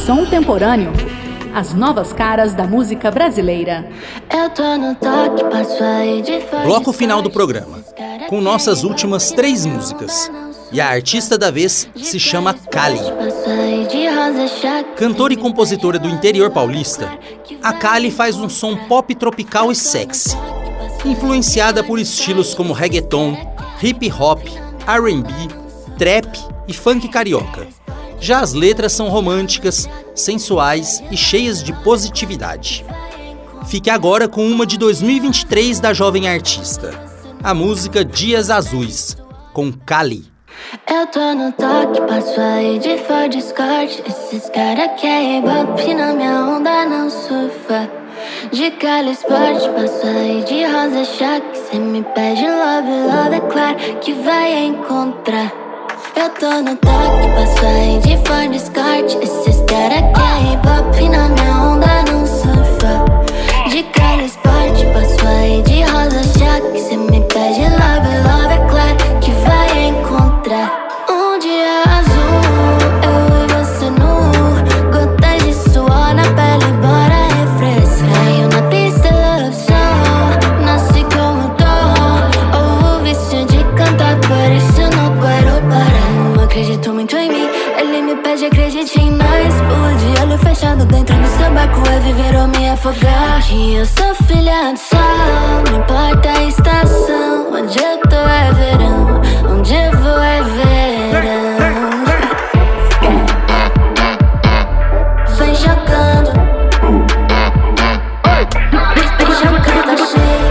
Som Temporâneo. As novas caras da música brasileira. Bloco final do programa, com nossas últimas 3 músicas. E a artista da vez se chama Kali. Cantora e compositora do interior paulista, a Kali faz um som pop tropical e sexy, influenciada por estilos como reggaeton, hip hop, R&B, trap e funk carioca. Já as letras são românticas, sensuais e cheias de positividade. Fique agora com uma de 2023 da jovem artista, a música Dias Azuis, com Kali. Eu tô no toque, passo aí de Ford Escort. Esses cara querem ibope na minha onda, não surfa. De Cali Sport, passo aí de Rosa Choque. Cê me pede love, é claro que vai encontrar. Eu tô no toque, passo aí de Ford Escort. Esses cara querem ibope na minha onda, não surfa. De Cali Sport, passo aí de Rosa Choque. Cê me pede love, é claro que vai encontrar. Um dia azul, eu e você nu, gotas de suor na pele, bora refrescar. Caiu na pista, love song, nasci como dom. Ou o vício de cantar, por isso não quero parar. Não acredito muito em mim, ele me pede acredite em nós. Pulo de olho fechado dentro do seu barco, é viver ou me afogar. E eu sou filha do sol, não importa a estação. Onde eu tô é verão, onde eu vou é verão. Vem jogando, vem jogando assim.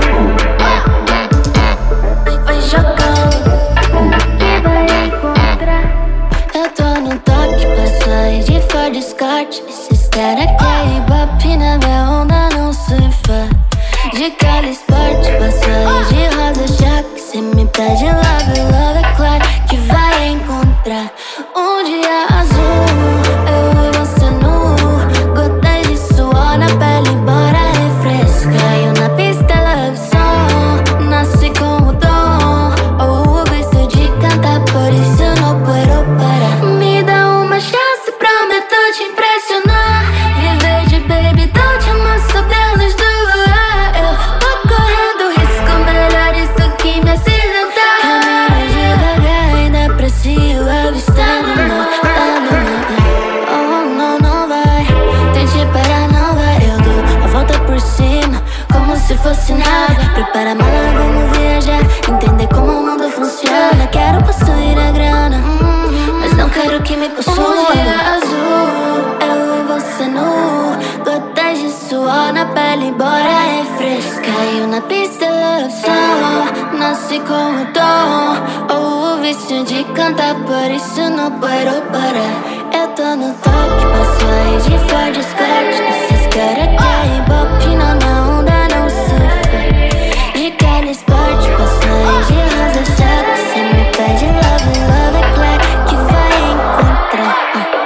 Vem jogando, que vai encontrar. Eu tô no toque, passo aí de Ford Escort. Esses cara querem ibope na minha onda, não surfa. De Cali Sport, passo aí de Rosa Choque. Cê me pede love, é claro que vai encontrar. Um dia azul, eu e você nu, gotas de suor na pele, bora refrescar. Caiu na pista, love song, nasci como dom. Ou o vício de cantar, por isso não quero parar. Me dá uma chance, prometo te impressionar. Viver de baby, don't you must sob a luz do luar. Eu tô correndo risco, melhor isso que me acidentar. Caminho devagar, ainda aprecio avistando o mar. Oh, não vai, tente parar, não vai. Eu dou a volta por cima, como se fosse nada. Prepara a mala, vamos viajar, entender como o mundo funciona. Quero possuir a grana, mas não quero que me possua. Um dia azul, eu e você nu, gotas de suor na pele, bora refrescar. Caiu na pista, love song, nasci como dom. Ou o vício de cantar, por isso não quero parar. Eu tô no toque, passo aí de Ford Escort. Esses cara querem ibope na minha onda, não surfa. De Cali Sport, passo aí de Rosa Choque. Cê me pede love, é claro que vai encontrar.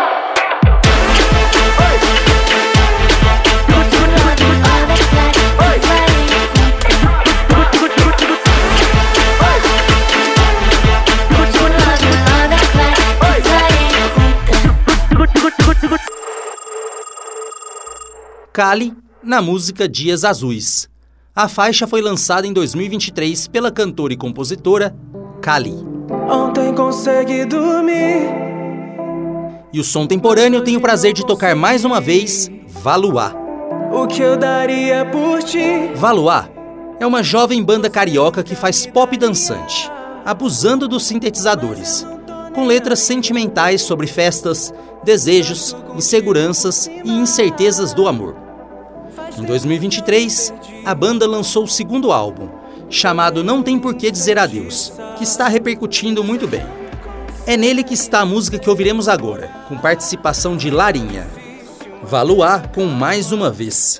Kali, na música Dias Azuis. A faixa foi lançada em 2023 pela cantora e compositora Kali. Ontem consegui dormir. E o Som Temporâneo tem o prazer de tocar mais uma vez Valuá. O que eu daria por ti? Valuá é uma jovem banda carioca que faz pop dançante, abusando dos sintetizadores, com letras sentimentais sobre festas, desejos, inseguranças e incertezas do amor. Em 2023, a banda lançou o segundo álbum, chamado Não Tem Por Que Dizer Adeus, que está repercutindo muito bem. É nele que está a música que ouviremos agora, com participação de Larinha. Valuá com Mais Uma Vez.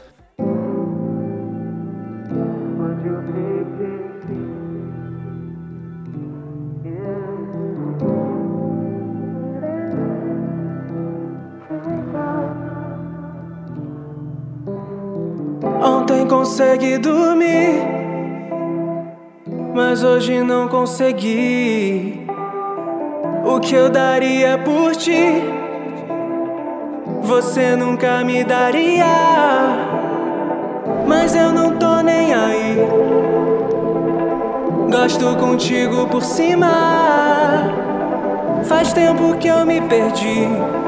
Ontem consegui dormir, mas hoje não consegui. O que eu daria por ti? você nunca me daria, mas eu não tô nem aí. Gosto contigo por cima, faz tempo que eu me perdi.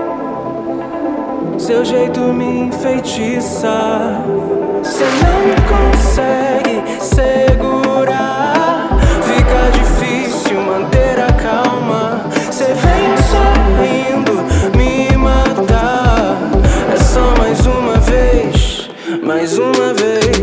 Seu jeito me enfeitiça. Cê não consegue segurar, fica difícil manter a calma. Cê vem sorrindo me matar. É só mais uma vez, mais uma vez.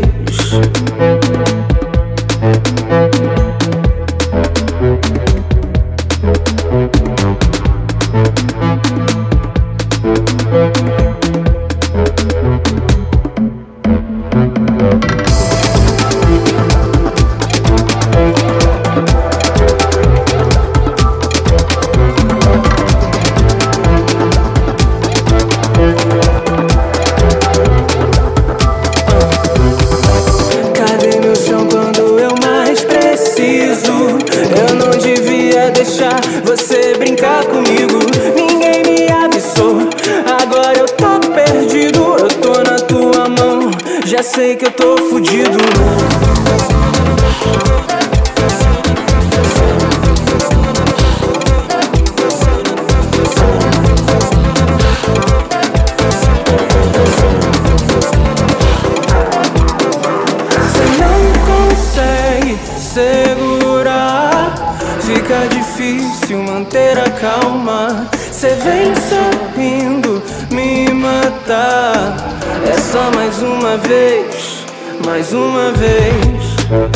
Você brincar comigo, ninguém me avisou. Agora eu tô perdido, eu tô na tua mão. Já sei que eu tô fudido. Você não consegue segurar, fica difícil manter a calma. Cê vem sorrindo me matar. É só mais uma vez, mais uma vez.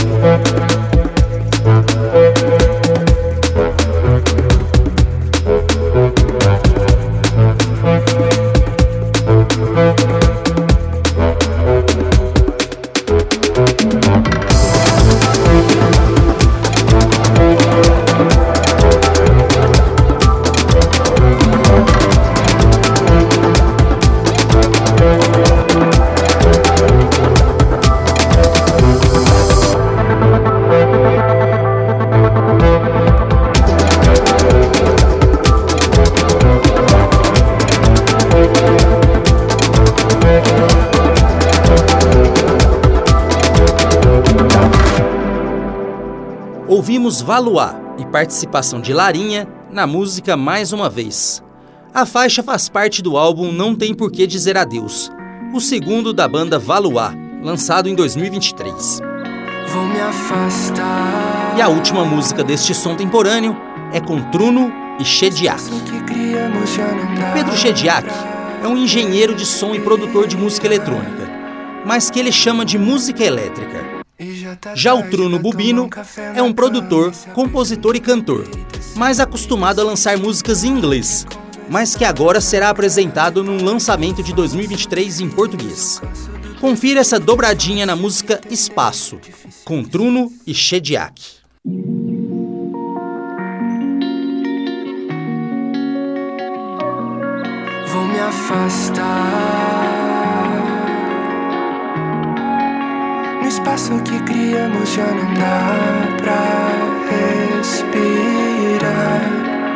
Ouvimos Valois e participação de Larinha na música Mais Uma Vez. A faixa faz parte do álbum Não Tem Por Que Dizer Adeus, o segundo da banda Valois, lançado em 2023. Vou me afastar. E a última música deste som temporâneo é com Truno e Shediac. Pedro Shediac é um engenheiro de som e produtor de música eletrônica, mas que ele chama de música elétrica. Já o Truno Bubino é um produtor, compositor e cantor, mais acostumado a lançar músicas em inglês, mas que agora será apresentado num lançamento de 2023 em português. Confira essa dobradinha na música Espaço, com Truno e Shediac. Vou me afastar. No espaço que criamos já não dá pra respirar.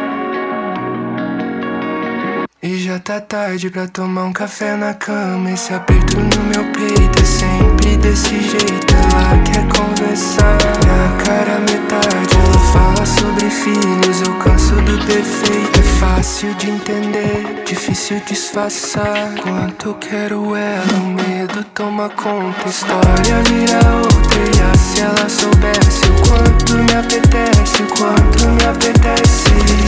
E já tá tarde pra tomar um café na cama. Esse aperto no meu peito é sempre desse jeito. Ela quer conversar, minha cara metade. Ela fala sobre filhos, eu canso do defeito. É fácil de entender, difícil disfarçar. Quanto eu quero ela, o medo toma conta. A história vira outra, e se ela soubesse o quanto me apetece, o quanto me apetece.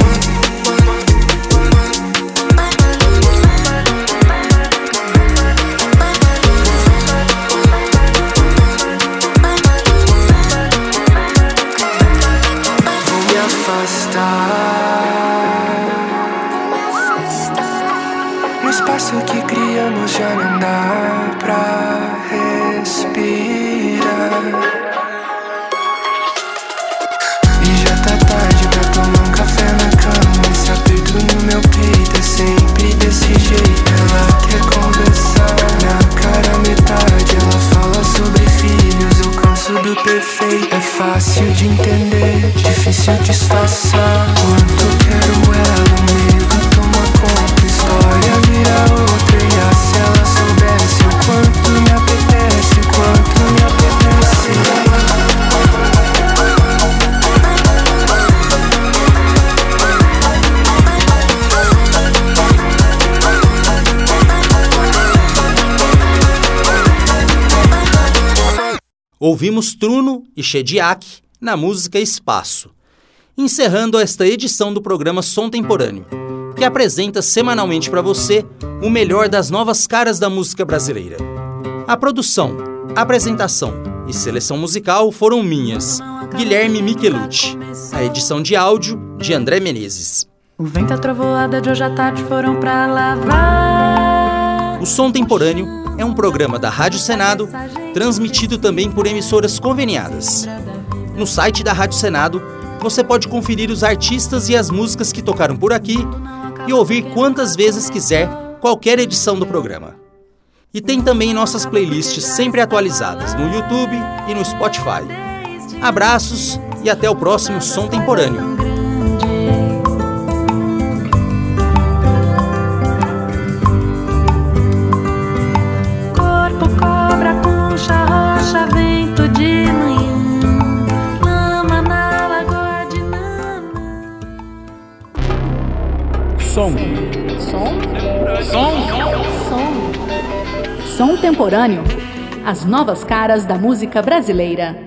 No espaço que criamos já não dá pra respirar. E já tá tarde pra tomar um café na cama. Esse aperto no meu peito é sempre desse jeito. Ela quer conversar, minha cara metade. Ela fala sobre filhos, eu canso do perfeito. É fácil de entender, difícil disfarçar. Quanto eu quero ela, o medo toma conta. A história vira outra, Ouvimos Truno e Shediac na música Espaço, encerrando esta edição do programa Som Temporâneo, que apresenta semanalmente para você o melhor das novas caras da música brasileira. A produção, apresentação e seleção musical foram minhas, Guilherme Michelucci. A edição de áudio de André Menezes. O vento e a trovoada de hoje à tarde foram pra lavar. O Som Temporâneo é um programa da Rádio Senado, transmitido também por emissoras conveniadas. No site da Rádio Senado, você pode conferir os artistas e as músicas que tocaram por aqui e ouvir quantas vezes quiser qualquer edição do programa. E tem também nossas playlists sempre atualizadas no YouTube e no Spotify. Abraços e até o próximo Som Temporâneo. Corpo, cobra, concha, rocha, vento de manhã, lama na lagoa de Nanã. Som Temporâneo. As novas caras da música brasileira.